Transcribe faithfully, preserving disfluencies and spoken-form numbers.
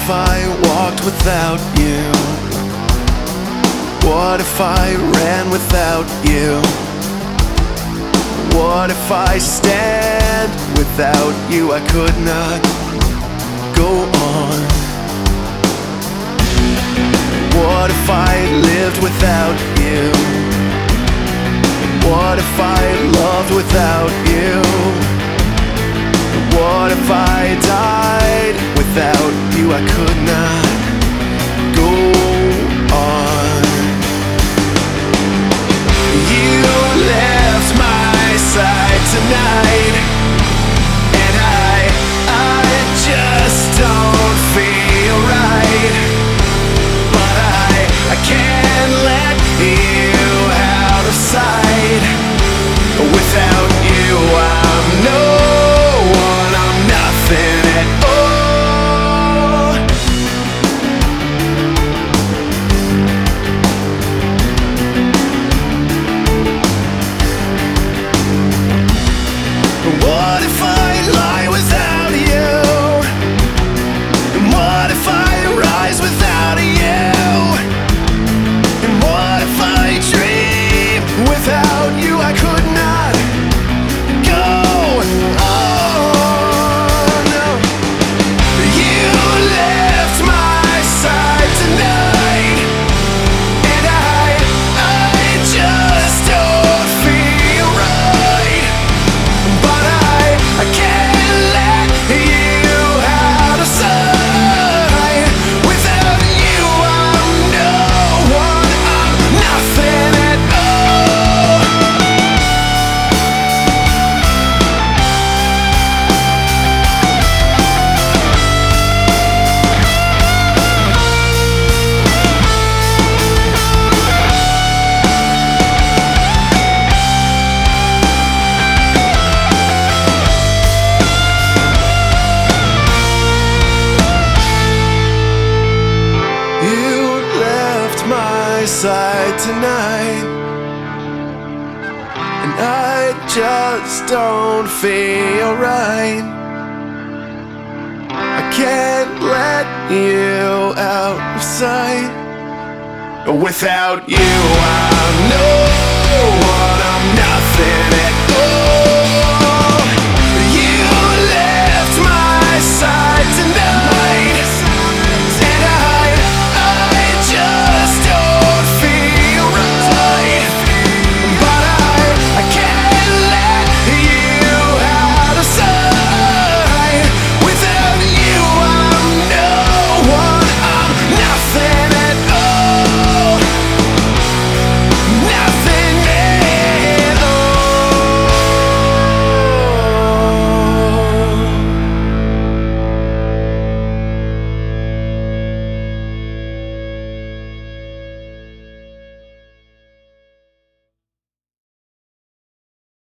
if I walked without you? What if I ran without you? What if I stand without you? I could not go on. What if I lived without you? What if I loved without you? What if I died without you? I could not go on. You left my side tonight, and I, I just don't feel right. But I, I can't let you out of sight. Without you, I'm no one, I'm nothing at all. What if I lie without you? And what if I rise without you? And what if I dream without you? I could not go on. No. You left my side tonight, and I, I just don't feel right. But I, I can't let you out of sight. Without you, I'm no one, I'm nothing at all. You left my side tonight, and I just don't feel right. I can't let you out of sight. Without you, I'm no one, I'm nothing at